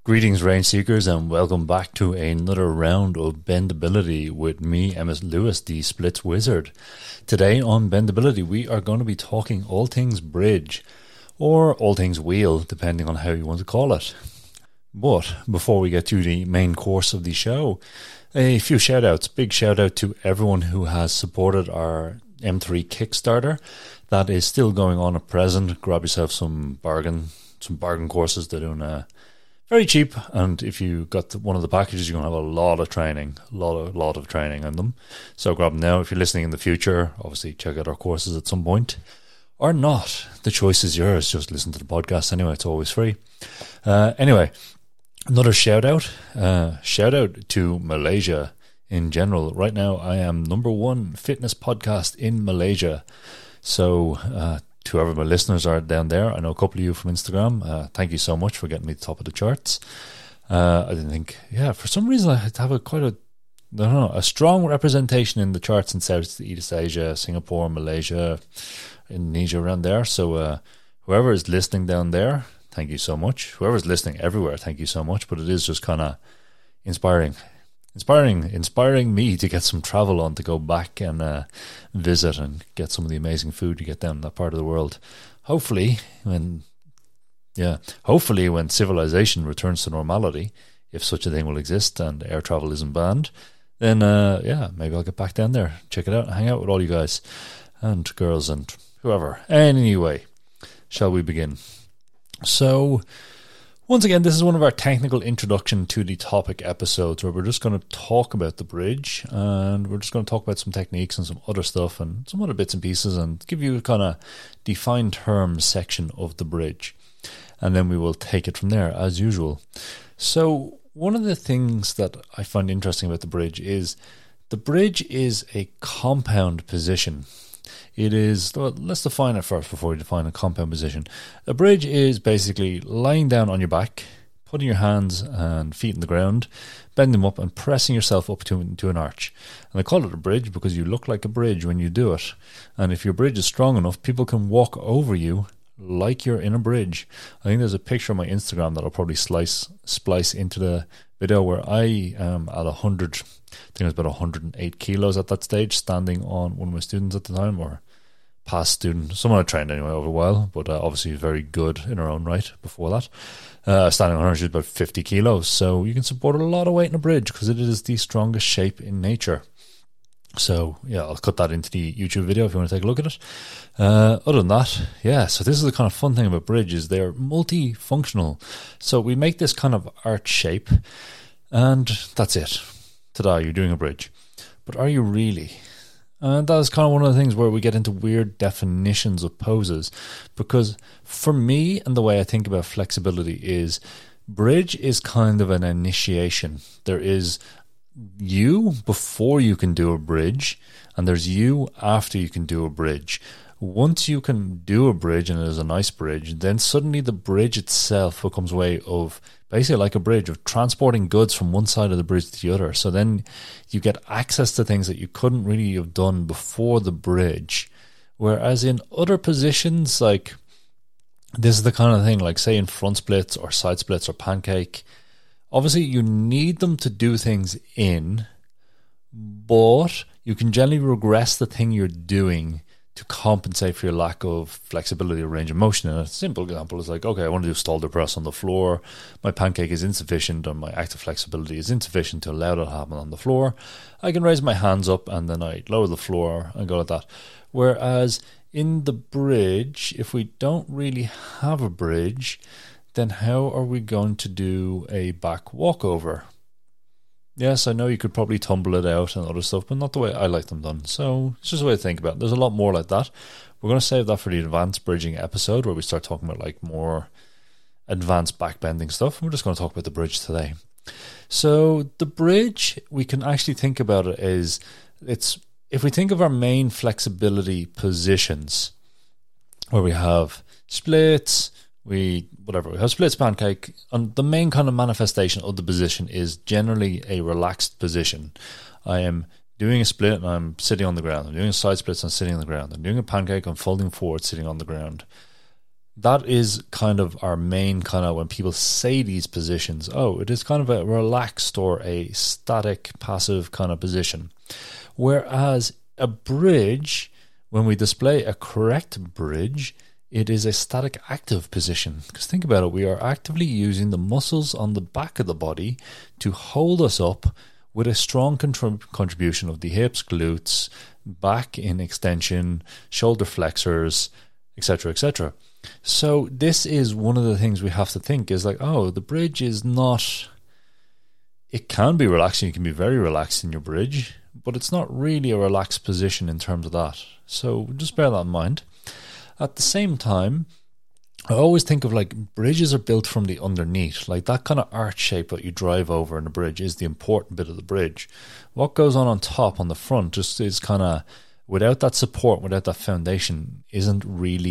Greetings, Rain Seekers, and welcome back to another round of Bendability with me, Emmett Lewis, the Splits Wizard. Today on Bendability, we are going to be talking all things bridge, or all things wheel, depending on how you want to call it. But before we get to the main course of the show, a few shout-outs. Big shout-out to everyone who has supported our M3 Kickstarter. That is still going on at present. Grab yourself some bargain courses. They're doing very cheap, and if you got one of the packages, you're going to have a lot of training, a lot of training on them. So grab them now. If you're listening in the future, obviously check out our courses at some point. Or not. The choice is yours. Just listen to the podcast anyway. It's always free. Anyway, another shout out. Shout out to Malaysia in general. Right now, I am #1 fitness podcast in Malaysia. So, to whoever my listeners are down there, I know a couple of you from Instagram. Thank you so much for getting me to the top of the charts. I didn't think, for some reason I had to have a strong representation in the charts in Southeast Asia, Singapore, Malaysia, Indonesia, around there. So whoever is listening down there, thank you so much. Whoever's listening everywhere, thank you so much. But it is just kind of inspiring me to get some travel on, to go back and visit and get some of the amazing food you get down in that part of the world. Hopefully when civilization returns to normality, if such a thing will exist and air travel isn't banned, then maybe I'll get back down there, check it out, and hang out with all you guys and girls and whoever. Anyway, shall we begin? So, once again, this is one of our technical introduction to the topic episodes where we're just going to talk about the bridge, and we're just going to talk about some techniques and some other stuff and some other bits and pieces, and give you a kind of defined terms section of the bridge. And then we will take it from there as usual. So one of the things that I find interesting about the bridge is a compound position. It is, let's define it first before we define a compound position. A bridge is basically lying down on your back, putting your hands and feet in the ground, bending them up and pressing yourself up to an arch. And I call it a bridge because you look like a bridge when you do it. And if your bridge is strong enough, people can walk over you like you're in a bridge. I think there's a picture on my Instagram that I'll probably splice into the video where I am at 100, I think it was about 108 kilos at that stage, standing on one of my students at the time, or past student, someone I trained anyway over a while, but obviously very good in her own right before that. Standing on her, she's about 50 kilos, so you can support a lot of weight in a bridge because it is the strongest shape in nature. So yeah, I'll cut that into the YouTube video if you want to take a look at it. Other than that, so this is the kind of fun thing about bridges. They're multifunctional. So we make this kind of arch shape, and that's it. Ta-da, you're doing a bridge. But are you really? And that is kind of one of the things where we get into weird definitions of poses. Because for me, and the way I think about flexibility is, bridge is kind of an initiation. There is you before you can do a bridge, and there's you after you can do a bridge. Once you can do a bridge and it is a nice bridge, then suddenly the bridge itself becomes a way of, basically like a bridge, of transporting goods from one side of the bridge to the other. So then you get access to things that you couldn't really have done before the bridge. Whereas in other positions, like this is the kind of thing, like say in front splits or side splits or pancake, obviously you need them to do things in, but you can generally regress the thing you're doing to compensate for your lack of flexibility or range of motion. And a simple example is like, okay, I want to do stalder press on the floor. My pancake is insufficient, or my active flexibility is insufficient to allow that to happen on the floor. I can raise my hands up and then I lower the floor and go like that. Whereas in the bridge, if we don't really have a bridge, then how are we going to do a back walkover? Yes, I know you could probably tumble it out and other stuff, but not the way I like them done. So it's just a way to think about it. There's a lot more like that. We're going to save that for the advanced bridging episode where we start talking about like more advanced backbending stuff. We're just going to talk about the bridge today. So the bridge, we can actually think about it as, if we think of our main flexibility positions, where we have splits, we have splits, pancake, and the main kind of manifestation of the position is generally a relaxed position. I am doing a split and I'm sitting on the ground. I'm doing a side split and I'm sitting on the ground. I'm doing a pancake, I'm folding forward, sitting on the ground. that is kind of our main kind of, when people say these positions, it is kind of a relaxed or a static passive kind of position. Whereas a bridge, when we display a correct bridge, it is a static active position. Because think about it, we are actively using the muscles on the back of the body to hold us up with a strong contribution of the hips, glutes, back in extension, shoulder flexors, etc., etc. So this is one of the things we have to think is like, the bridge is not, it can be relaxing, you can be very relaxed in your bridge, but it's not really a relaxed position in terms of that. So just bear that in mind. At the same time, I always think of like bridges are built from the underneath, like that kind of arch shape that you drive over in a bridge is the important bit of the bridge. What goes on top, on the front, just is kind of, without that support, without that foundation, isn't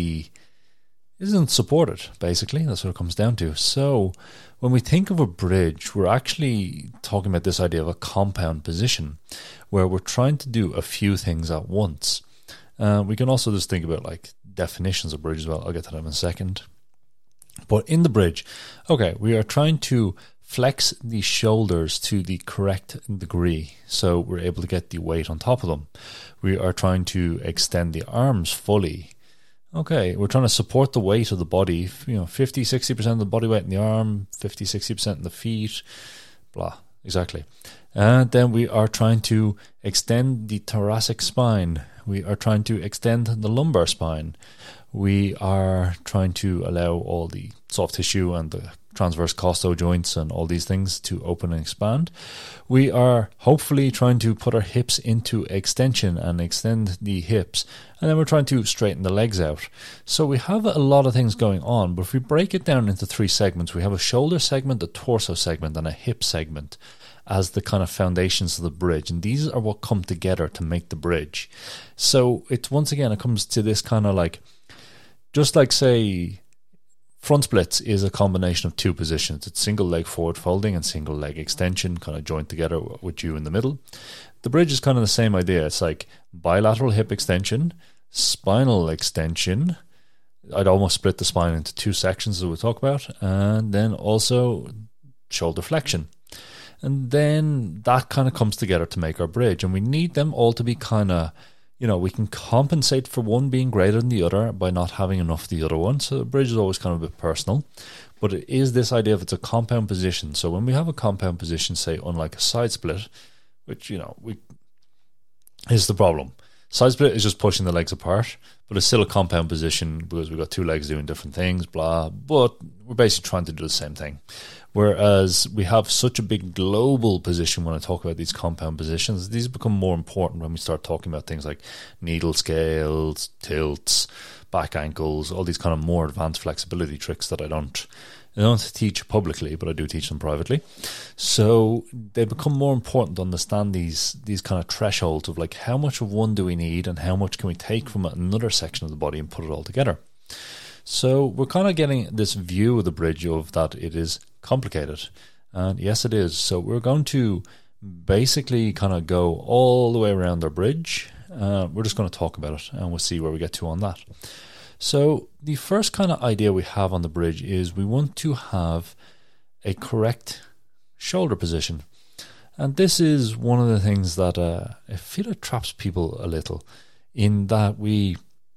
supported, basically. That's what it comes down to. So when we think of a bridge, we're actually talking about this idea of a compound position where we're trying to do a few things at once. We can also just think about like definitions of bridge as well. I'll get to that in a second. But in the bridge, we are trying to flex the shoulders to the correct degree so we're able to get the weight on top of them. We are trying to extend the arms fully. We're trying to support the weight of the body, 50, 60% of the body weight in the arm, 50, 60% in the feet, blah, exactly. And then we are trying to extend the thoracic spine. We are trying to extend the lumbar spine. We are trying to allow all the soft tissue and the transverse costo joints and all these things to open and expand. We are hopefully trying to put our hips into extension and extend the hips. And then we're trying to straighten the legs out. So we have a lot of things going on. But if we break it down into 3 segments, we have a shoulder segment, a torso segment, and a hip segment as the kind of foundations of the bridge. And these are what come together to make the bridge. So it's, once again, it comes to this kind of like, just like say, front splits is a combination of 2 positions. It's single leg forward folding and single leg extension, kind of joined together with you in the middle. The bridge is kind of the same idea. It's like bilateral hip extension, spinal extension. I'd almost split the spine into 2 sections as we'll talk about, and then also shoulder flexion. And then that kind of comes together to make our bridge. And we need them all to be kind of, we can compensate for one being greater than the other by not having enough of the other one. So the bridge is always kind of a bit personal. But it is this idea of it's a compound position. So when we have a compound position, say, unlike a side split, which, is the problem. Side split is just pushing the legs apart, but it's still a compound position because we've got 2 legs doing different things, blah. But we're basically trying to do the same thing. Whereas we have such a big global position when I talk about these compound positions, these become more important when we start talking about things like needle scales, tilts, back ankles, all these kind of more advanced flexibility tricks that I don't teach publicly, but I do teach them privately. So they become more important to understand these kind of thresholds of like how much of one do we need and how much can we take from another section of the body and put it all together. So we're kind of getting this view of the bridge of that it is complicated. And yes, it is. So we're going to basically kind of go all the way around our bridge. We're just going to talk about it and we'll see where we get to on that. So the first kind of idea we have on the bridge is we want to have a correct shoulder position. And this is one of the things that I feel it traps people a little, in that we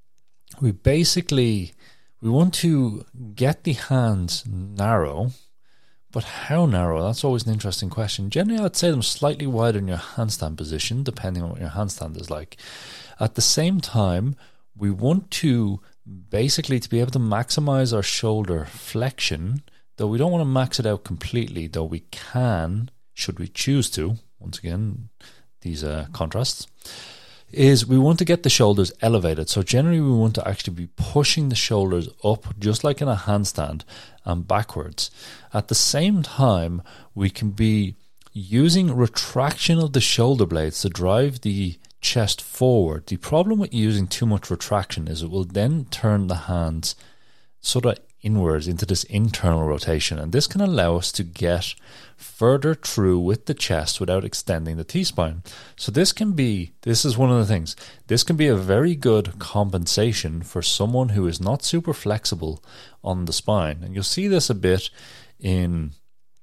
want to get the hands narrow, but how narrow? That's always an interesting question. Generally, I'd say them slightly wider in your handstand position, depending on what your handstand is like. At the same time, we want to basically to be able to maximize our shoulder flexion, though we don't want to max it out completely, though we can, should we choose to. Once again, these contrasts. Is we want to get the shoulders elevated. So generally we want to actually be pushing the shoulders up just like in a handstand and backwards. At the same time, we can be using retraction of the shoulder blades to drive the chest forward. The problem with using too much retraction is it will then turn the hands so that inwards into this internal rotation, and this can allow us to get further through with the chest without extending the T-spine. So this is one of the things, this can be a very good compensation for someone who is not super flexible on the spine. And you'll see this a bit in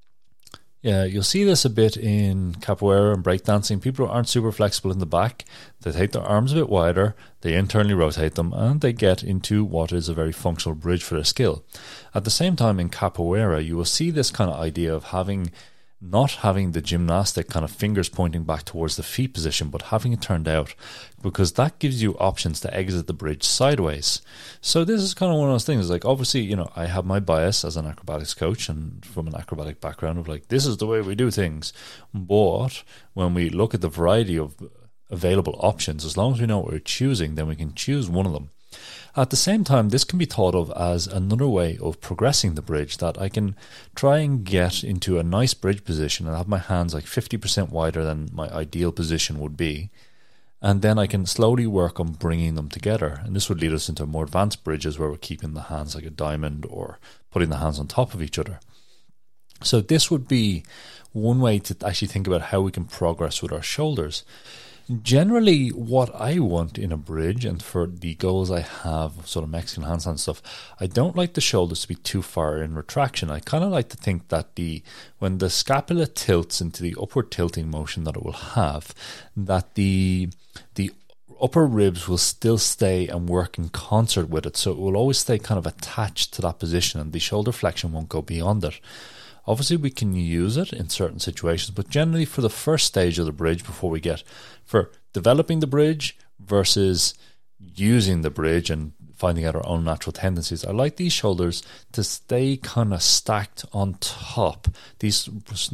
capoeira and breakdancing. People who aren't super flexible in the back, they take their arms a bit wider, they internally rotate them, and they get into what is a very functional bridge for their skill. At the same time, in capoeira, you will see this kind of idea of not having the gymnastic kind of fingers pointing back towards the feet position, but having it turned out, because that gives you options to exit the bridge sideways. So this is kind of one of those things, like, obviously, I have my bias as an acrobatics coach and from an acrobatic background of like, this is the way we do things. But when we look at the variety of available options, as long as we know what we're choosing, then we can choose one of them. At the same time, this can be thought of as another way of progressing the bridge, that I can try and get into a nice bridge position and have my hands like 50% wider than my ideal position would be. And then I can slowly work on bringing them together. And this would lead us into more advanced bridges where we're keeping the hands like a diamond or putting the hands on top of each other. So this would be one way to actually think about how we can progress with our shoulders. Generally, what I want in a bridge, and for the goals I have, sort of Mexican handstand stuff, I don't like the shoulders to be too far in retraction. I kind of like to think that when the scapula tilts into the upward tilting motion that it will have, that the upper ribs will still stay and work in concert with it. So it will always stay kind of attached to that position, and the shoulder flexion won't go beyond it. Obviously, we can use it in certain situations, but generally for the first stage of the bridge, before we get for developing the bridge versus using the bridge and finding out our own natural tendencies, I like these shoulders to stay kind of stacked on top. These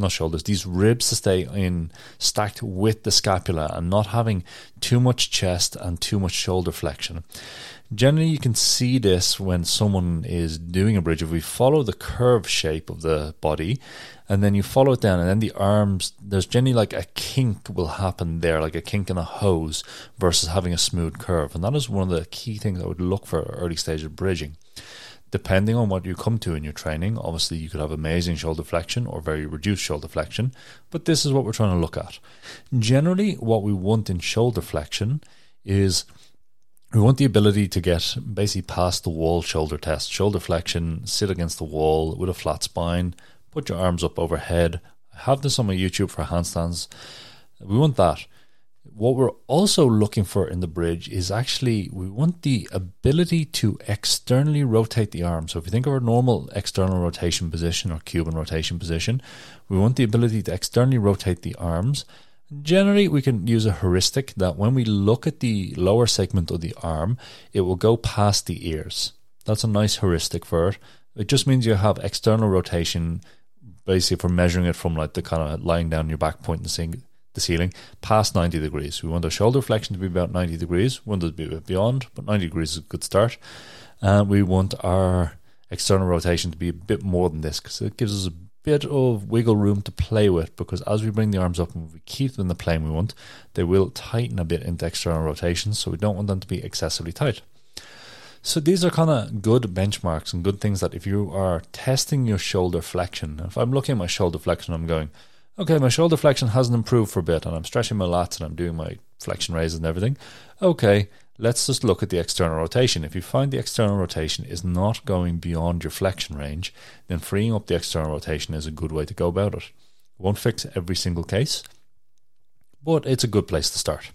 ribs to stay stacked with the scapula and not having too much chest and too much shoulder flexion. Generally, you can see this when someone is doing a bridge. If we follow the curve shape of the body and then you follow it down, and then the arms, there's generally like a kink will happen there, like a kink in a hose versus having a smooth curve. And that is one of the key things I would look for early stage of bridging. Depending on what you come to in your training, obviously you could have amazing shoulder flexion or very reduced shoulder flexion, but this is what we're trying to look at. Generally, what we want in shoulder flexion is we want the ability to get basically past the wall shoulder test. Shoulder flexion, sit against the wall with a flat spine, put your arms up overhead. I have this on my YouTube for handstands. We want that. What we're also looking for in the bridge is actually, we want the ability to externally rotate the arm. So if you think of our normal external rotation position or Cuban rotation position, we want the ability to externally rotate the arms. Generally, we can use a heuristic that when we look at the lower segment of the arm, it will go past the ears. That's a nice heuristic for it. It just means you have external rotation, basically for measuring it from like the kind of lying down your back point and seeing the ceiling, past 90 degrees. We want our shoulder flexion to be about 90 degrees. We want it to be a bit beyond, but 90 degrees is a good start. And we want our external rotation to be a bit more than this, because it gives us a bit of wiggle room to play with, because as we bring the arms up and we keep them in the plane we want, they will tighten a bit into external rotation, so we don't want them to be excessively tight. So these are kind of good benchmarks and good things that if you are testing your shoulder flexion, if I'm looking at my shoulder flexion, I'm going, okay, my shoulder flexion hasn't improved for a bit, and I'm stretching my lats and I'm doing my flexion raises and everything. Okay, let's just look at the external rotation. If you find the external rotation is not going beyond your flexion range, then freeing up the external rotation is a good way to go about it. It won't fix every single case, but it's a good place to start.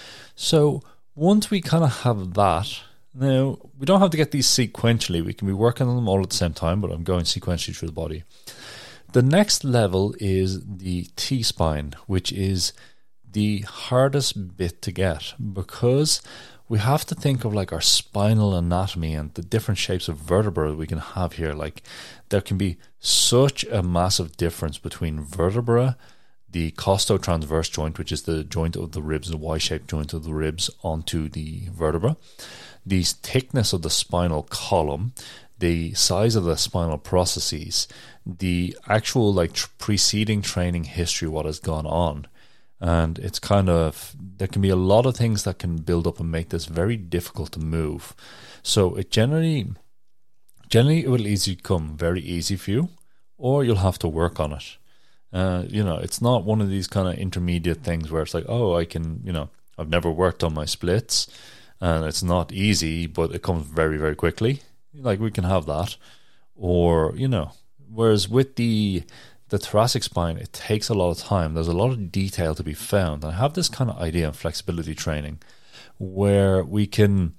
So once we kind of have that, now we don't have to get these sequentially. We can be working on them all at the same time, but I'm going sequentially through the body. The next level is the T-spine, which is the hardest bit to get, because we have to think of like our spinal anatomy and the different shapes of vertebrae we can have here. Like there can be such a massive difference between vertebra, the costotransverse joint, which is the joint of the ribs, the Y-shaped joint of the ribs onto the vertebra, the thickness of the spinal column, the size of the spinal processes, the actual like preceding training history, what has gone on. And it's kind of, there can be a lot of things that can build up and make this very difficult to move. So it generally Generally, it will easily come very easy for you, or you'll have to work on it. It's not one of these kind of intermediate things where it's like, oh, I can, I've never worked on my splits and it's not easy, but it comes very, very quickly. Like, we can have that. Or, whereas with the thoracic spine, it takes a lot of time. There's a lot of detail to be found. And I have this kind of idea in flexibility training where we can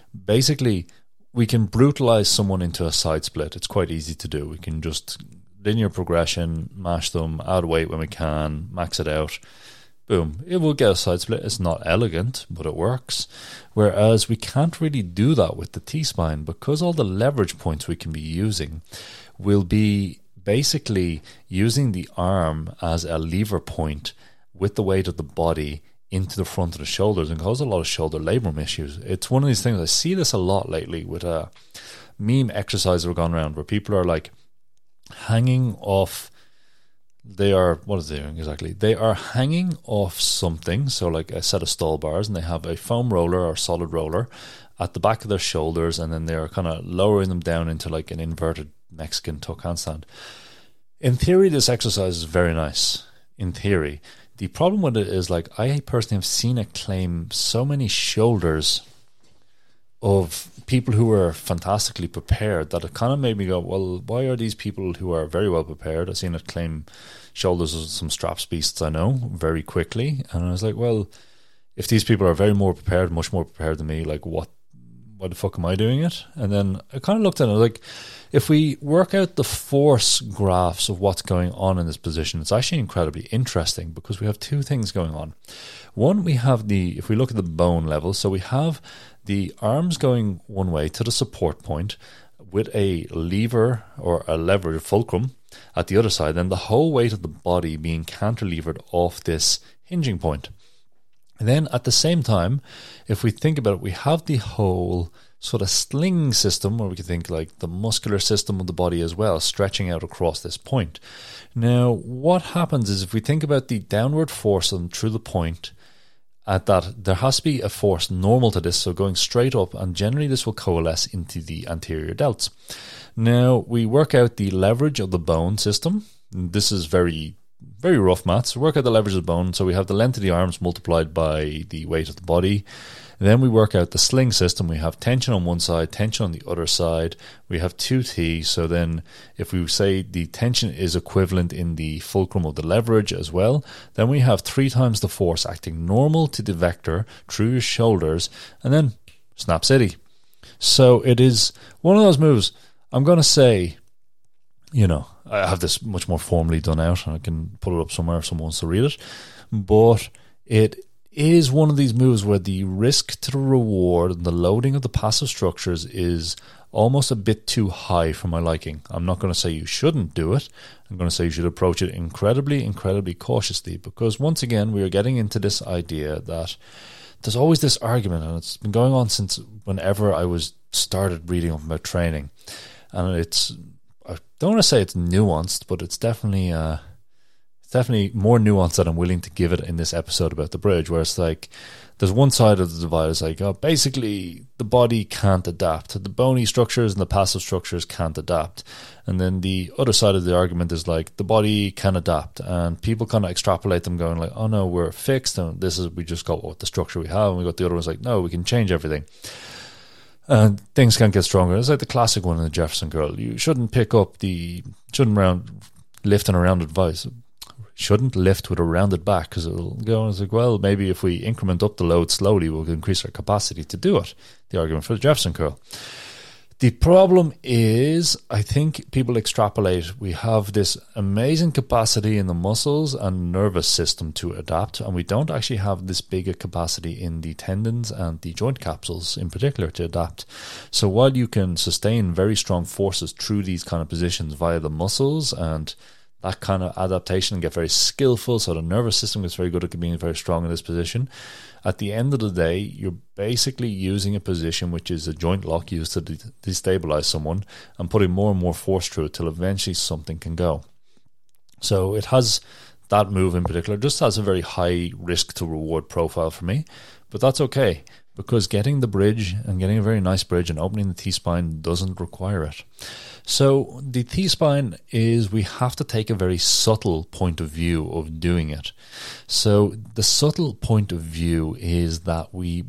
brutalize someone into a side split. It's quite easy to do. We can just linear progression, mash them, add weight when we can, max it out. Boom. It will get a side split. It's not elegant, but it works. Whereas we can't really do that with the T-spine because all the leverage points we can be using will be basically using the arm as a lever point with the weight of the body into the front of the shoulders and cause a lot of shoulder labrum issues. It's one of these things, I see this a lot lately with a meme exercise that are gone around where people are like hanging off. What is they doing exactly? They are hanging off something, so like a set of stall bars, and they have a foam roller or solid roller at the back of their shoulders, and then they're kind of lowering them down into like an inverted Mexican tuck handstand. In theory, this exercise is very nice. In theory. The problem with it is, like, I personally have seen it claim so many shoulders of people who are fantastically prepared that it kind of made me go, well, why are these people who are very well prepared? I've seen it claim shoulders of some straps beasts I know very quickly. And I was like, well, if these people are much more prepared than me, like, why the fuck am I doing it? And then I kind of looked at it like, if we work out the force graphs of what's going on in this position, it's actually incredibly interesting because we have two things going on. One, we have if we look at the bone level, so we have the arms going one way to the support point with a lever or a lever fulcrum at the other side, then the whole weight of the body being cantilevered off this hinging point. And then at the same time, if we think about it, we have the whole sort of sling system where we can think like the muscular system of the body as well, stretching out across this point. Now, what happens is if we think about the downward force through the point, at that there has to be a force normal to this, so going straight up, and generally this will coalesce into the anterior delts. Now, we work out the leverage of the bone system. This is very, very rough maths. We work out the leverage of the bone, so we have the length of the arms multiplied by the weight of the body. Then we work out the sling system. We have tension on one side, tension on the other side. We have 2T. So then if we say the tension is equivalent in the fulcrum of the leverage as well, then we have 3 times the force acting normal to the vector through your shoulders, and then snap city. So it is one of those moves. I'm going to say, I have this much more formally done out, and I can put it up somewhere if someone wants to read it. But it is one of these moves where the risk to the reward and the loading of the passive structures is almost a bit too high for my liking. I'm not going to say you shouldn't do it. I'm going to say you should approach it incredibly, incredibly cautiously, because once again, we are getting into this idea that there's always this argument, and it's been going on since whenever I started reading up about training. And I don't want to say it's nuanced, but it's definitely more nuanced than I'm willing to give it in this episode about the bridge, where it's like there's one side of the divide is like, oh, basically the body can't adapt. The bony structures and the passive structures can't adapt. And then the other side of the argument is like the body can adapt, and people kind of extrapolate them going like, oh no, we're fixed and we just got what the structure we have, and we got the other ones like, no, we can change everything. And things can't get stronger. It's like the classic one in the Jefferson Curl. You shouldn't lift in a rounded vise. Shouldn't lift with a rounded back because it'll go and it's like, well, maybe if we increment up the load slowly, we'll increase our capacity to do it. The argument for the Jefferson Curl. The problem is, I think people extrapolate. We have this amazing capacity in the muscles and nervous system to adapt, and we don't actually have this big a capacity in the tendons and the joint capsules in particular to adapt. So while you can sustain very strong forces through these kind of positions via the muscles and that kind of adaptation and get very skillful, so the nervous system gets very good at being very strong in this position, at the end of the day, you're basically using a position which is a joint lock used to destabilize someone and putting more and more force through it till eventually something can go. So it has, that move in particular, just has a very high risk to reward profile for me, but that's okay, because getting the bridge and getting a very nice bridge and opening the T-spine doesn't require it. So the T-spine is, we have to take a very subtle point of view of doing it. So the subtle point of view is that we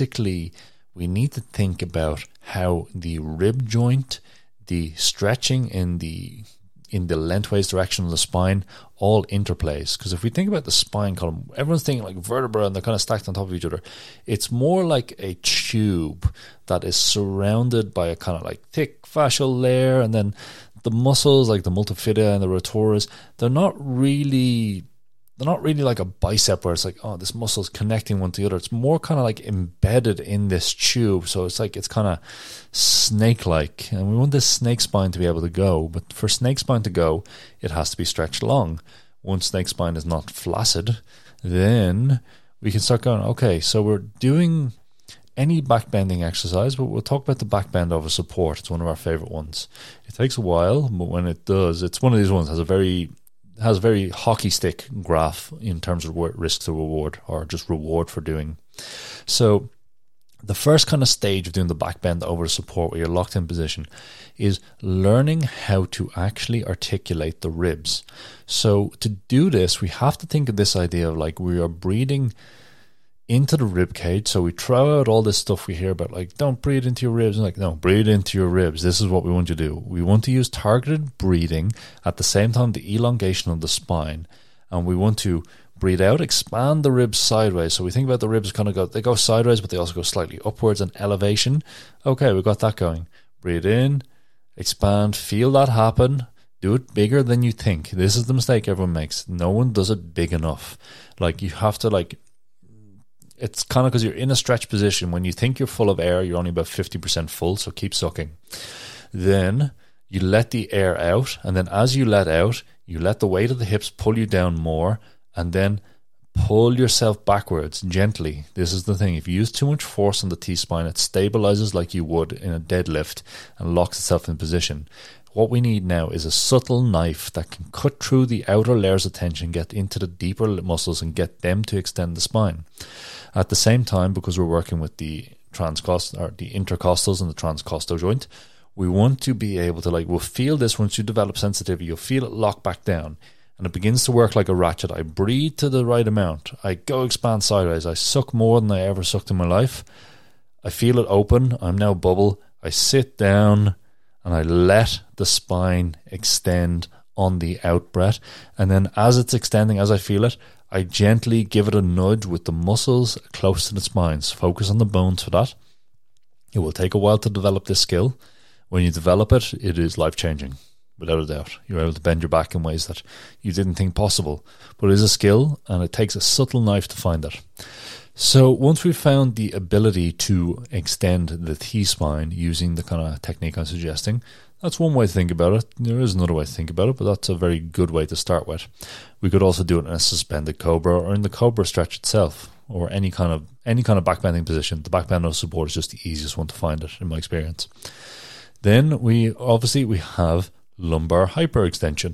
need to think about how the rib joint, the stretching in the lengthways direction of the spine all interplays. Because if we think about the spine column, everyone's thinking like vertebra and they're kind of stacked on top of each other. It's more like a tube that is surrounded by a kind of like thick fascial layer, and then the muscles like the multifida and the rotaries, they're not really like a bicep where it's like, oh, this muscle is connecting one to the other. It's more kind of like embedded in this tube. So it's kind of snake-like. And we want this snake spine to be able to go. But for snake spine to go, it has to be stretched long. Once snake spine is not flaccid, then we can start going, okay, so we're doing any back bending exercise, but we'll talk about the back bend over support. It's one of our favorite ones. It takes a while, but when it does, it's one of these ones that has a very hockey stick graph in terms of risk to reward, or just reward for doing. So the first kind of stage of doing the back bend over support where you're locked in position is learning how to actually articulate the ribs. So to do this, we have to think of this idea of like we are breathing into the rib cage. So we throw out all this stuff we hear about, like, don't breathe into your ribs. And like, no, breathe into your ribs. This is what we want you to do. We want to use targeted breathing at the same time the elongation of the spine. And we want to breathe out, expand the ribs sideways. So we think about the ribs they go sideways, but they also go slightly upwards and elevation. Okay, we've got that going. Breathe in, expand, feel that happen. Do it bigger than you think. This is the mistake everyone makes. No one does it big enough. Like, you have to it's kind of because you're in a stretch position. When you think you're full of air, you're only about 50% full, so keep sucking. Then you let the air out, and then as you let out, you let the weight of the hips pull you down more, and then pull yourself backwards gently. This is the thing. If you use too much force on the T-spine, it stabilizes like you would in a deadlift and locks itself in position. What we need now is a subtle knife that can cut through the outer layers of tension, get into the deeper muscles, and get them to extend the spine. At the same time, because we're working with the intercostals and the transcostal joint, we want to be able to, we'll feel this once you develop sensitivity. You'll feel it lock back down, and it begins to work like a ratchet. I breathe to the right amount. I go expand sideways. I suck more than I ever sucked in my life. I feel it open. I'm now bubble. I sit down, and I let the spine extend on the out breath. And then as it's extending, as I feel it, I gently give it a nudge with the muscles close to the spines. Focus on the bones for that. It will take a while to develop this skill. When you develop it, it is life-changing, without a doubt. You're able to bend your back in ways that you didn't think possible. But it is a skill, and it takes a subtle knife to find it. So once we've found the ability to extend the T-spine using the kind of technique I'm suggesting, that's one way to think about it. There is another way to think about it, but that's a very good way to start with. We could also do it in a suspended cobra or in the cobra stretch itself, or any kind of backbending position. The backbend of support is just the easiest one to find it, in my experience. Then we have lumbar hyperextension.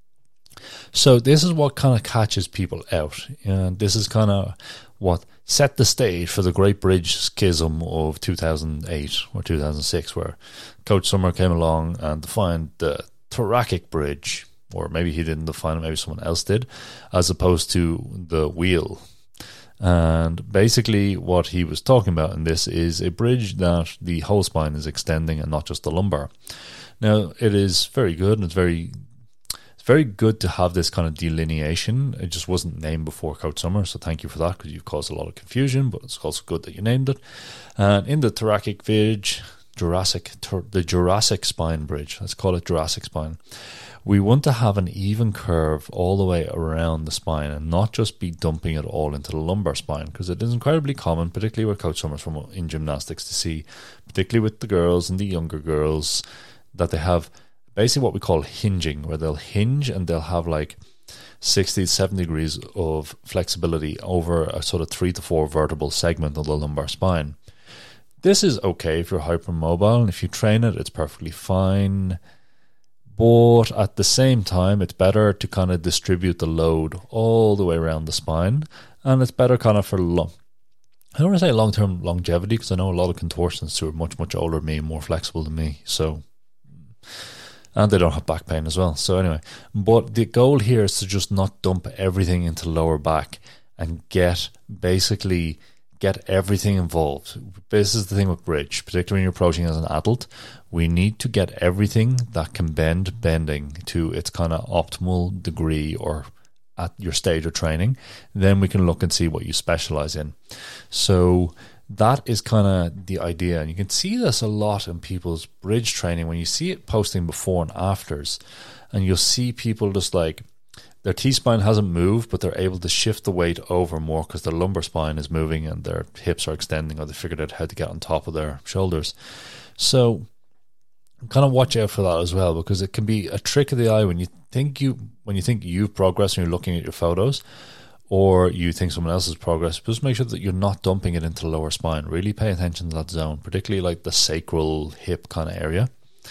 So this is what kind of catches people out, and this is kind of what set the stage for the Great Bridge Schism of 2008 or 2006, where Coach Summer came along and defined the thoracic bridge, or maybe he didn't define it, maybe someone else did, as opposed to the wheel. And basically what he was talking about in this is a bridge that the whole spine is extending and not just the lumbar. Now, it is very good, and it's very good to have this kind of delineation. It just wasn't named before Coach Summer, so thank you for that, because you've caused a lot of confusion, but it's also good that you named it. And in the thoracic bridge, the Jurassic spine bridge, let's call it Jurassic spine, we want to have an even curve all the way around the spine and not just be dumping it all into the lumbar spine, because it is incredibly common, particularly with Coach Summers in gymnastics, to see, particularly with the girls and the younger girls, that they have basically what we call hinging, where they'll hinge and they'll have 60 to 70 degrees of flexibility over a sort of 3 to 4 vertebral segment of the lumbar spine. This is okay if you're hypermobile, and if you train it, it's perfectly fine. But at the same time, it's better to kind of distribute the load all the way around the spine, and it's better kind of for I don't want to say long-term longevity, because I know a lot of contortionists who are much, much older than me, more flexible than me. So, and they don't have back pain as well. So anyway, but the goal here is to just not dump everything into lower back and get everything involved. This is the thing with bridge, particularly when you're approaching as an adult. We need to get everything that can bending to its kind of optimal degree or at your stage of training. Then we can look and see what you specialize in. So that is kind of the idea. And you can see this a lot in people's bridge training when you see it posting before and afters. And you'll see people just like, their T-spine hasn't moved, but they're able to shift the weight over more because their lumbar spine is moving and their hips are extending, or they figured out how to get on top of their shoulders. So kind of watch out for that as well, because it can be a trick of the eye when you think you've progressed when you're looking at your photos, or you think someone else has progressed. Just make sure that you're not dumping it into the lower spine. Really pay attention to that zone, particularly like the sacral hip kind of area.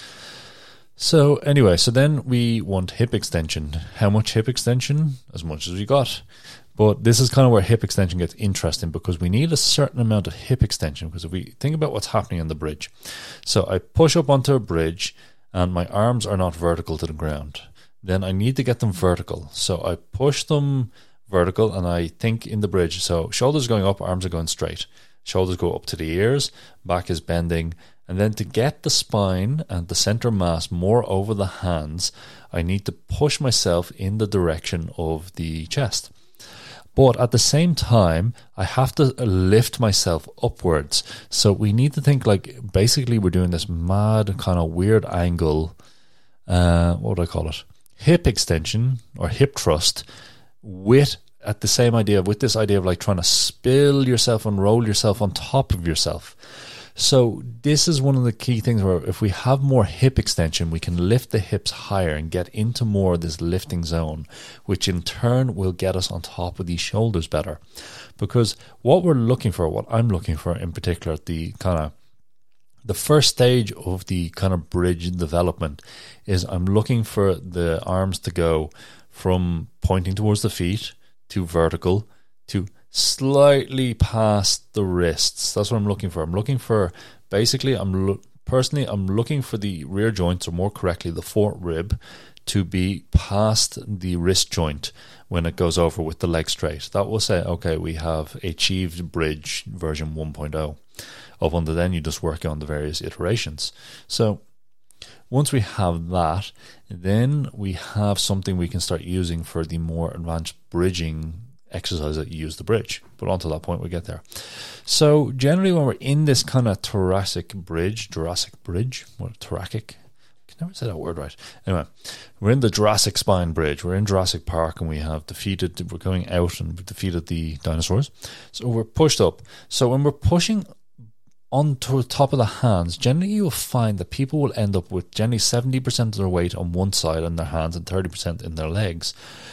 So anyway, so then we want hip extension. How much hip extension? As much as we got. But this is kind of where hip extension gets interesting, because we need a certain amount of hip extension. Because if we think about what's happening on the bridge, so I push up onto a bridge and my arms are not vertical to the ground. Then I need to get them vertical. So I push them vertical and I think in the bridge. So shoulders going up, arms are going straight. Shoulders go up to the ears, back is bending. And then to get the spine and the center mass more over the hands, I need to push myself in the direction of the chest. But at the same time, I have to lift myself upwards. So we need to think like, basically we're doing this mad kind of weird angle, what would I call it? Hip extension or hip thrust with this idea of like trying to spill yourself and roll yourself on top of yourself. So this is one of the key things where if we have more hip extension, we can lift the hips higher and get into more of this lifting zone, which in turn will get us on top of these shoulders better. Because what I'm looking for in particular, the first stage of the kind of bridge development is I'm looking for the arms to go from pointing towards the feet to vertical to slightly past the wrists. That's what I'm looking for. I'm looking for I'm looking for the rear joints, or more correctly the fourth rib, to be past the wrist joint when it goes over with the leg straight. That will say, okay, we have achieved bridge version 1.0. Up until then, you just work on the various iterations. So once we have that, then we have something we can start using for the more advanced bridging exercise that you use the bridge. But onto that point, we get there. So generally when we're in this kind of thoracic bridge, thoracic, I can never say that word right. Anyway, we're in the Jurassic spine bridge. We're in Jurassic Park and we're going out and we've defeated the dinosaurs. So we're pushed up. So when we're pushing onto the top of the hands, generally you'll find that people will end up with generally 70% of their weight on one side on their hands and 30% in their legs.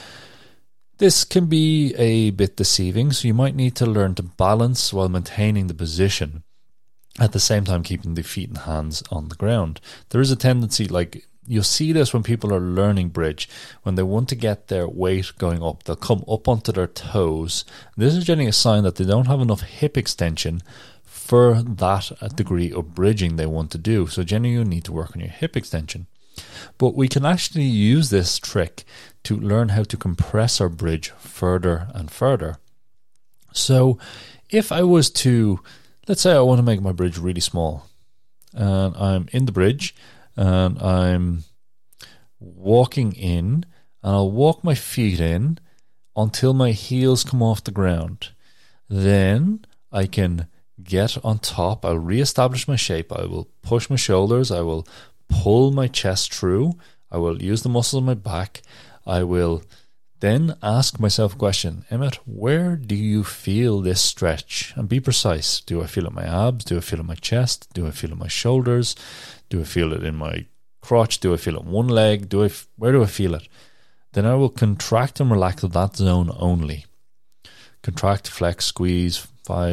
This can be a bit deceiving, so you might need to learn to balance while maintaining the position, at the same time keeping the feet and hands on the ground. There is a tendency, like you'll see this when people are learning bridge, when they want to get their weight going up, they'll come up onto their toes. This is generally a sign that they don't have enough hip extension for that degree of bridging they want to do. So generally you need to work on your hip extension. But we can actually use this trick to learn how to compress our bridge further and further. So if I was to, let's say I want to make my bridge really small, and I'm in the bridge and I'm walking in, and I'll walk my feet in until my heels come off the ground. Then I can get on top. I'll reestablish my shape. I will push my shoulders. I will pull my chest through. I will use the muscles on my back. I will then ask myself a question. Emmett, where do you feel this stretch? And be precise. Do I feel it in my abs? Do I feel it in my chest? Do I feel it in my shoulders? Do I feel it in my crotch? Do I feel it in one leg? Where do I feel it? Then I will contract and relax that zone only. Contract, flex, squeeze,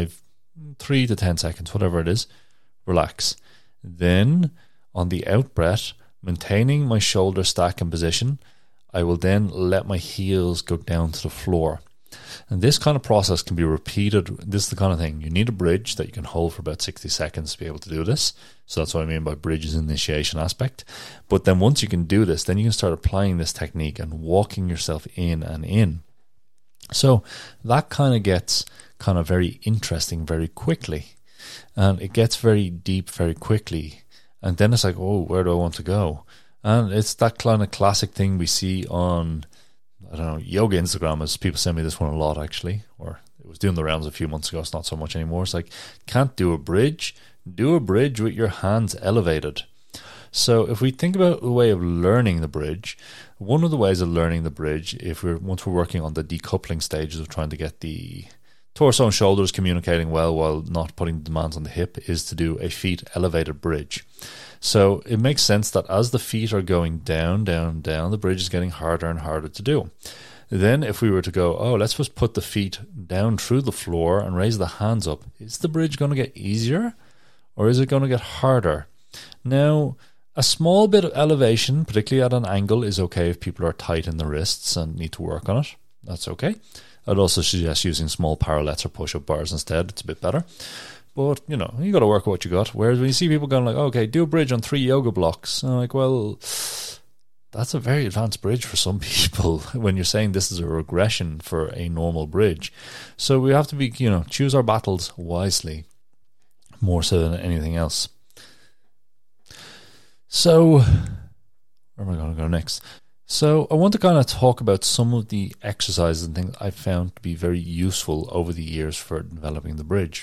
3 to 10 seconds, whatever it is. Relax. Then on the out breath, maintaining my shoulder stack in position, I will then let my heels go down to the floor. And this kind of process can be repeated. This is the kind of thing. You need a bridge that you can hold for about 60 seconds to be able to do this. So that's what I mean by bridges initiation aspect. But then once you can do this, then you can start applying this technique and walking yourself in and in. So that kind of gets kind of very interesting very quickly. And it gets very deep very quickly. And then it's like, oh, where do I want to go? And it's that kind of classic thing we see on, I don't know, yoga Instagram. As people send me this one a lot, actually, or it was doing the rounds a few months ago. It's not so much anymore. It's like, can't do a bridge with your hands elevated. So if we think about the way of learning the bridge, one of the ways of learning the bridge, once we're working on the decoupling stages of trying to get the torso and shoulders communicating well while not putting demands on the hip, is to do a feet elevated bridge. So it makes sense that as the feet are going down, down, down, the bridge is getting harder and harder to do. Then if we were to go, let's just put the feet down through the floor and raise the hands up, is the bridge going to get easier or is it going to get harder? Now, a small bit of elevation, particularly at an angle, is okay if people are tight in the wrists and need to work on it. That's okay. I'd also suggest using small parallettes or push-up bars instead. It's a bit better. But, you got to work with what you got. Whereas when you see people going like, okay, do a bridge on 3 yoga blocks, I'm like, well, that's a very advanced bridge for some people when you're saying this is a regression for a normal bridge. So we have to be, choose our battles wisely, more so than anything else. So, where am I going to go next? So I want to kind of talk about some of the exercises and things I've found to be very useful over the years for developing the bridge.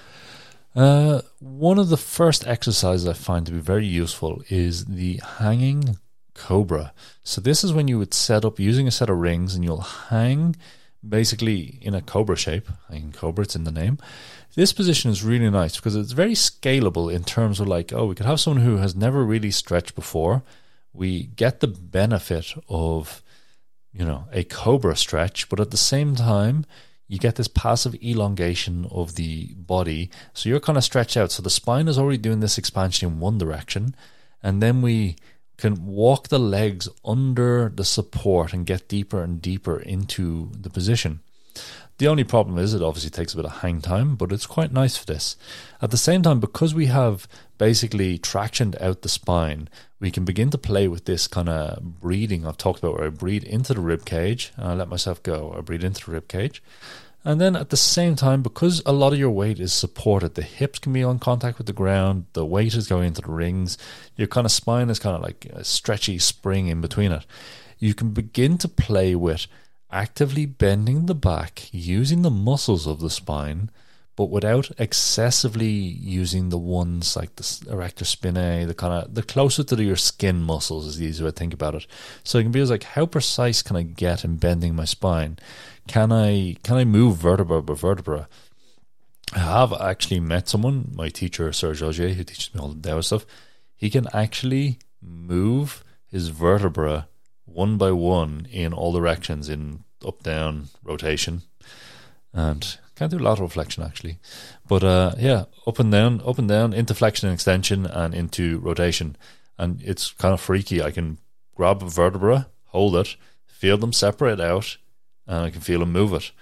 One of the first exercises I find to be very useful is the hanging cobra. So this is when you would set up using a set of rings and you'll hang basically in a cobra shape. Hanging cobra, it's in the name. This position is really nice because it's very scalable in terms of we could have someone who has never really stretched before. We get the benefit of, a cobra stretch, but at the same time, you get this passive elongation of the body. So you're kind of stretched out. So the spine is already doing this expansion in one direction. And then we can walk the legs under the support and get deeper and deeper into the position. The only problem is it obviously takes a bit of hang time, but it's quite nice for this. At the same time, because we have basically tractioned out the spine, we can begin to play with this kind of breathing I've talked about, where I breathe into the rib cage and I let myself go. I breathe into the rib cage. And then at the same time, because a lot of your weight is supported, the hips can be on contact with the ground, the weight is going into the rings, your kind of spine is kind of like a stretchy spring in between it. You can begin to play with actively bending the back, using the muscles of the spine, but without excessively using the ones like the erector spinae, the closer to your skin muscles is the easier way to think about it. So it can be like, how precise can I get in bending my spine? Can I move vertebra by vertebra? I have actually met someone, my teacher Serge Augier, who teaches me all the Dao stuff. He can actually move his vertebra one by one in all directions, in up, down, rotation, and can't do lateral flexion actually, but up and down, into flexion and extension, and into rotation, and it's kind of freaky. I can grab a vertebra, hold it, feel them separate out, and I can feel them move it.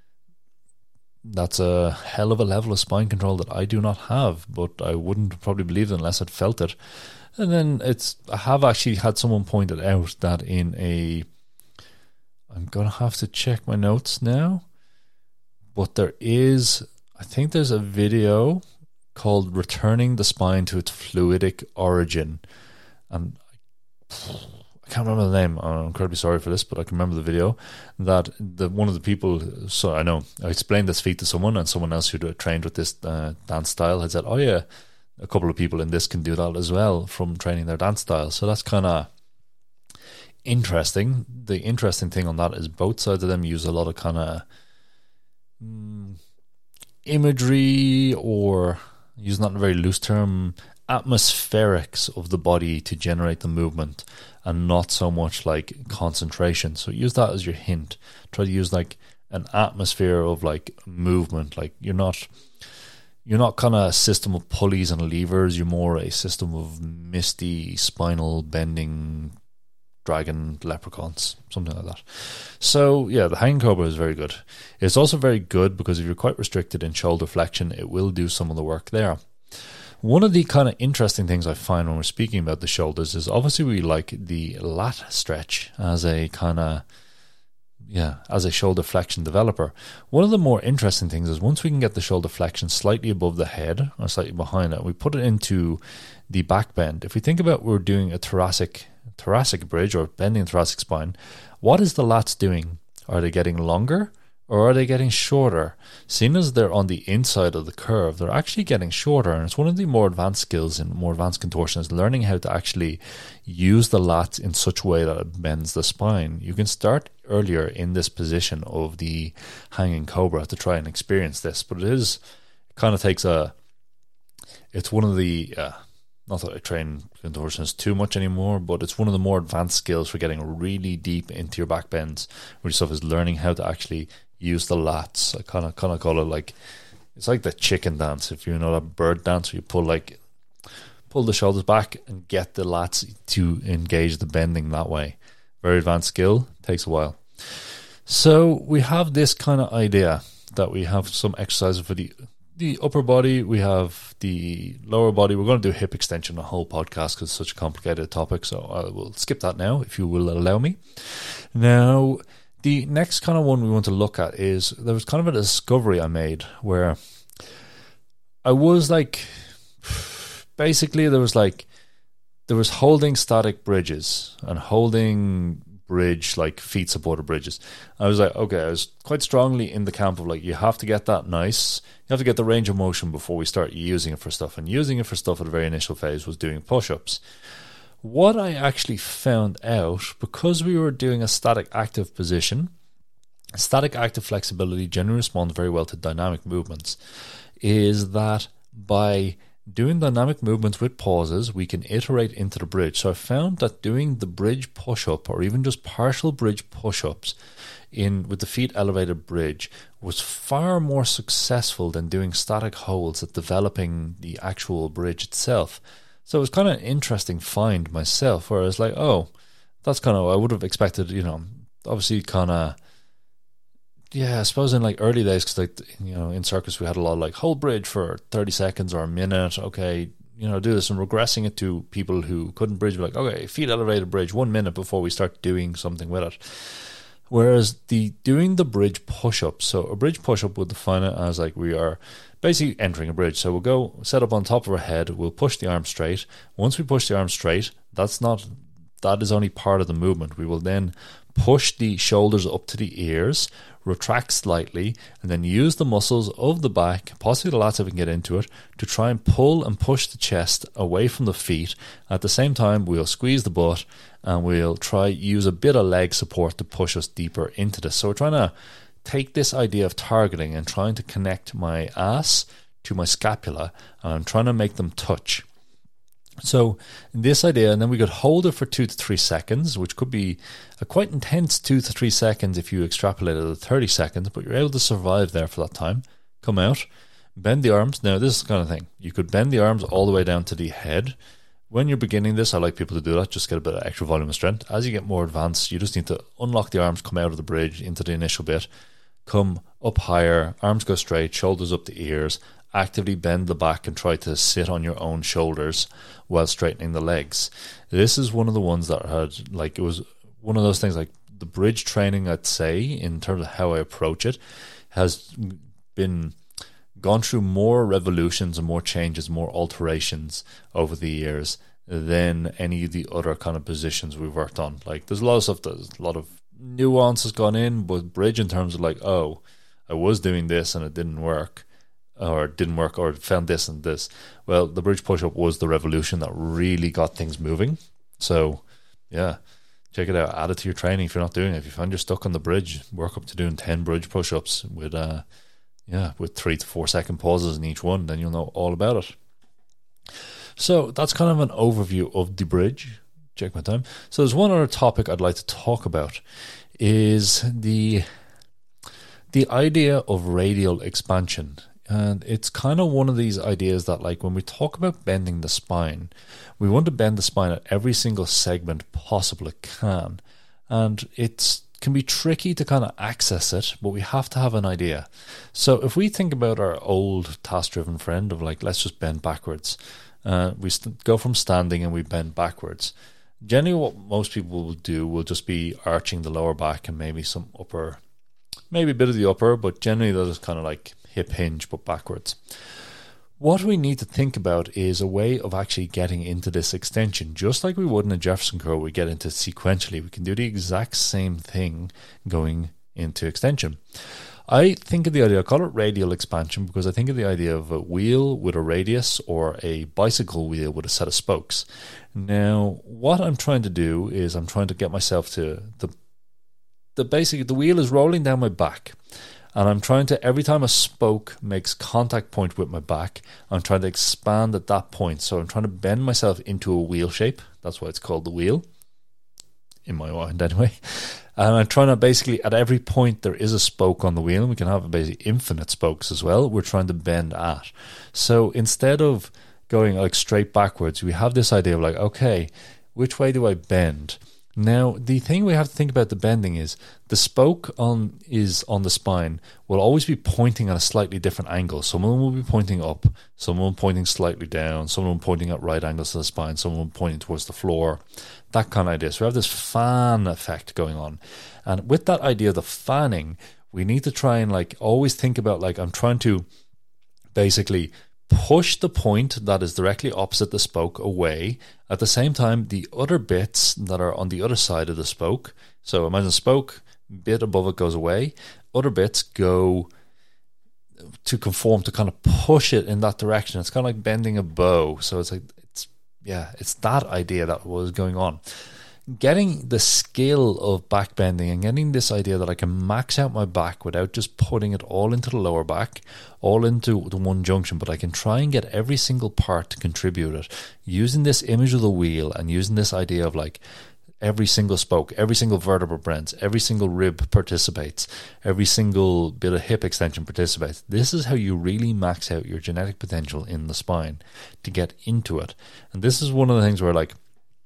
That's a hell of a level of spine control that I do not have, but I wouldn't probably believe it unless I'd felt it. And then I have actually had someone point it out that I'm going to have to check my notes now, but I think there's a video called Returning the Spine to its Fluidic Origin. And I can't remember the name. I'm incredibly sorry for this, but I can remember the video that one of the people, so I know, I explained this feat to someone, and someone else who trained with this dance style had said, oh yeah, a couple of people in this can do that as well from training their dance style. So that's kind of interesting. The interesting thing on that is both sides of them use a lot of kind of imagery, or using that in a very loose term, atmospherics of the body to generate the movement, and not so much like concentration. So use that as your hint. Try to use like an atmosphere of like movement. Like you're not kind of a system of pulleys and levers. You're more a system of misty spinal bending dragon leprechauns, something like that. So yeah, the hanging cobra is very good. It's also very good because if you're quite restricted in shoulder flexion, it will do some of the work there. One of the kind of interesting things I find when we're speaking about the shoulders is obviously we like the lat stretch as a kind of, as a shoulder flexion developer. One of the more interesting things is once we can get the shoulder flexion slightly above the head or slightly behind it, we put it into the back bend. If we think about we're doing a thoracic bridge or bending the thoracic spine, what is the lats doing? Are they getting longer or are they getting shorter? Seeing as they're on the inside of the curve, they're actually getting shorter, and it's one of the more advanced skills in more advanced contortion is learning how to actually use the lats in such a way that it bends the spine. You can start earlier in this position of the hanging cobra to try and experience this, but it kind of takes it's one of the not that I train contortionists too much anymore, but it's one of the more advanced skills for getting really deep into your back bends, which stuff is learning how to actually use the lats. I kind of call it like, it's like the chicken dance. If you're not a bird dancer, you pull the shoulders back and get the lats to engage the bending that way. Very advanced skill, takes a while. So we have this kind of idea that we have some exercises for the upper body, we have the lower body. We're going to do hip extension a whole podcast because it's such a complicated topic, so I will skip that now if you will allow me. Now, the next kind of one we want to look at is, there was kind of a discovery I made where I was like, basically there was holding static bridges and holding bridge, like feet supported bridges. I was like, okay, I was quite strongly in the camp of like, you have to get that nice, you have to get the range of motion before we start using it for stuff. And using it for stuff at the very initial phase was doing push-ups. What I actually found out, because we were doing a static active position, static active flexibility generally responds very well to dynamic movements, is that by doing dynamic movements with pauses, we can iterate into the bridge. So I found that doing the bridge push-up or even just partial bridge push-ups with the feet elevated bridge was far more successful than doing static holds at developing the actual bridge itself. So it was kind of an interesting find myself, where I was like, oh, that's kind of, I would have expected, obviously kind of, I suppose in like early days, because in circus we had a lot of like hold bridge for 30 seconds or a minute. Okay, do this, and regressing it to people who couldn't bridge, like, okay, feet elevated bridge 1 minute before we start doing something with it. Whereas doing the bridge push-up, so a bridge push-up would define it as like we are basically entering a bridge. So we'll go set up on top of our head, we'll push the arm straight. Once we push the arm straight, that is only part of the movement. We will then push the shoulders up to the ears, retract slightly, and then use the muscles of the back, possibly the lats if we can get into it, to try and pull and push the chest away from the feet. At the same time, we'll squeeze the butt and we'll try use a bit of leg support to push us deeper into this. So we're trying to take this idea of targeting and trying to connect my ass to my scapula, and I'm trying to make them touch. So this idea, and then we could hold it for 2 to 3 seconds, which could be a quite intense 2 to 3 seconds if you extrapolate it to 30 seconds, but you're able to survive there for that time. Come out, bend the arms. Now this is the kind of thing, you could bend the arms all the way down to the head. When you're beginning this, I like people to do that, just get a bit of extra volume of strength. As you get more advanced, you just need to unlock the arms, come out of the bridge into the initial bit, come up higher, arms go straight, shoulders up to ears, actively bend the back and try to sit on your own shoulders while straightening the legs. This is one of the ones that had, like, it was one of those things, like the bridge training, I'd say, in terms of how I approach it, has gone through more revolutions and more changes, more alterations over the years than any of the other kind of positions we've worked on. Like, there's a lot of stuff, there's a lot of nuances gone in, but bridge in terms of like, oh, I was doing this and it didn't work, or found this and this. Well, the bridge push-up was the revolution that really got things moving. So, yeah, check it out. Add it to your training if you're not doing it. If you find you're stuck on the bridge, work up to doing 10 bridge push-ups with 3 to 4 second pauses in each one, then you'll know all about it. So that's kind of an overview of the bridge. Check my time. So there's one other topic I'd like to talk about, is the idea of radial expansion. And it's kind of one of these ideas that, like, when we talk about bending the spine, we want to bend the spine at every single segment possible it can. And it can be tricky to kind of access it, but we have to have an idea. So if we think about our old task-driven friend of, like, let's just bend backwards. We go from standing and we bend backwards. Generally what most people will do will just be arching the lower back and maybe some upper, maybe a bit of the upper, but generally they'll just kind of like hip hinge but backwards. What we need to think about is a way of actually getting into this extension. Just like we would in a Jefferson curl, we get into it sequentially. We can do the exact same thing going into extension. I think of the idea, I call it radial expansion, because I think of the idea of a wheel with a radius or a bicycle wheel with a set of spokes. Now, what I'm trying to do is I'm trying to get myself to the wheel is rolling down my back. And I'm trying to, every time a spoke makes contact point with my back, I'm trying to expand at that point. So I'm trying to bend myself into a wheel shape. That's why it's called the wheel, in my mind anyway. And I'm trying to basically, at every point there is a spoke on the wheel, and we can have basically infinite spokes as well, we're trying to bend at. So instead of going like straight backwards, we have this idea of like, okay, which way do I bend? Now, the thing we have to think about the bending is the spoke on the spine will always be pointing at a slightly different angle. Some of them will be pointing up, some of them pointing slightly down, some of them pointing at right angles to the spine, some of them pointing towards the floor, that kind of idea. So we have this fan effect going on. And with that idea of the fanning, we need to try and like always think about like I'm trying to basically push the point that is directly opposite the spoke away. At the same time, the other bits that are on the other side of the spoke, so imagine a spoke, bit above it goes away, other bits go to conform to kind of push it in that direction. It's kind of like bending a bow. So it's like, it's that idea that was going on. Getting the skill of back bending and getting this idea that I can max out my back without just putting it all into the lower back, all into the one junction, but I can try and get every single part to contribute it. Using this image of the wheel and using this idea of like every single spoke, every single vertebra bends, every single rib participates, every single bit of hip extension participates. This is how you really max out your genetic potential in the spine to get into it. And this is one of the things where like,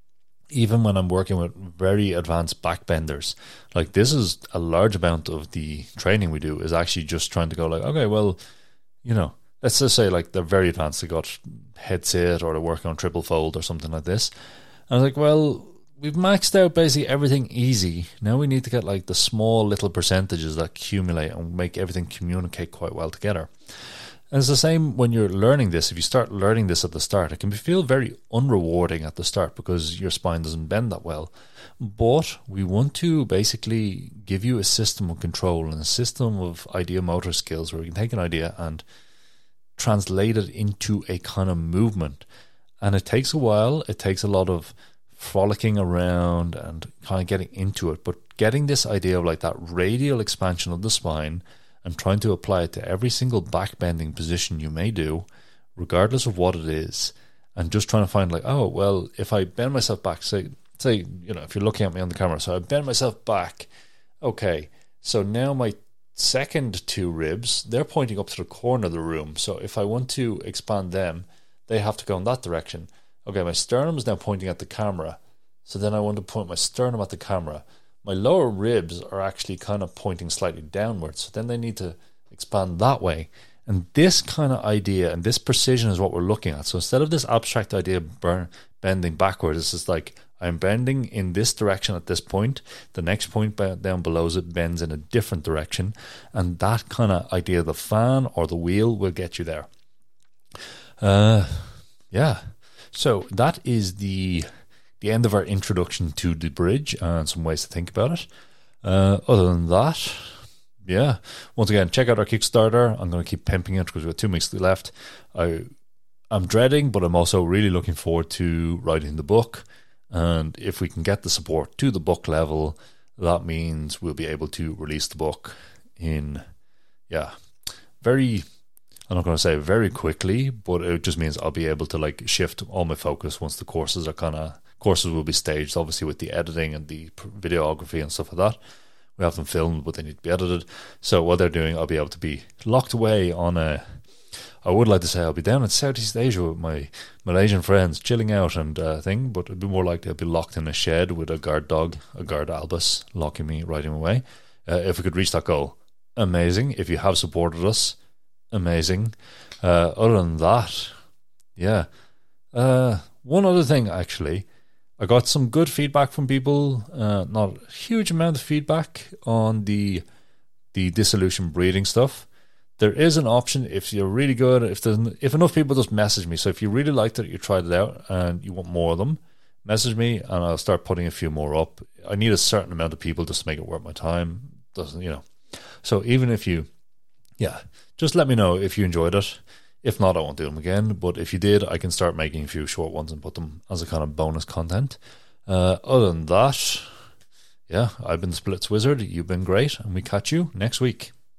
even when I'm working with very advanced backbenders, like this is a large amount of the training we do is actually just trying to go like, okay, well, you know, let's just say like they're very advanced, they got head sit or they're working on triple fold or something like this. And I was like, well, we've maxed out basically everything easy. Now we need to get like the small little percentages that accumulate and make everything communicate quite well together. And it's the same when you're learning this. If you start learning this at the start, it can feel very unrewarding at the start because your spine doesn't bend that well. But we want to basically give you a system of control and a system of idea motor skills where we can take an idea and translate it into a kind of movement. And it takes a while. It takes a lot of frolicking around and kind of getting into it. But getting this idea of like that radial expansion of the spine and trying to apply it to every single back bending position you may do, regardless of what it is, and just trying to find like, oh, well, if I bend myself back, say, you know, if you're looking at me on the camera, so I bend myself back, okay, so now my second two ribs, they're pointing up to the corner of the room, so if I want to expand them, they have to go in that direction. Okay, my sternum is now pointing at the camera, so then I want to point my sternum at the camera. My lower ribs are actually kind of pointing slightly downwards, so then they need to expand that way. And this kind of idea and this precision is what we're looking at. So instead of this abstract idea of bending backwards, it's just like I'm bending in this direction at this point. The next point down below it bends in a different direction. And that kind of idea of the fan or the wheel will get you there. Yeah. So that is the end of our introduction to the bridge and some ways to think about it. Other than that, yeah. Once again, check out our Kickstarter. I'm going to keep pimping it because we've got 2 weeks left. I'm dreading, but I'm also really looking forward to writing the book. And if we can get the support to the book level, that means we'll be able to release the book in, I'm not going to say very quickly, but it just means I'll be able to like shift all my focus once the courses will be staged, obviously with the editing and the videography and stuff like that. We have them filmed, but they need to be edited. So while they're doing, I'll be able to be locked away on a I would like to say I'll be down in Southeast Asia with my Malaysian friends, chilling out and thing, but it'd be more likely I'd be locked in a shed with a guard dog, a guard albus, locking me, riding away. If we could reach that goal, amazing. If you have supported us, amazing. Other than that, yeah. One other thing, actually, I got some good feedback from people, not a huge amount of feedback on the dissolution breeding stuff. There is an option if you're really good, if enough people just message me. So if you really liked it, you tried it out and you want more of them, message me and I'll start putting a few more up. I need a certain amount of people just to make it worth my time. So even if you, just let me know if you enjoyed it. If not, I won't do them again. But if you did, I can start making a few short ones and put them as a kind of bonus content. Other than that, I've been the Splits Wizard. You've been great, and we catch you next week.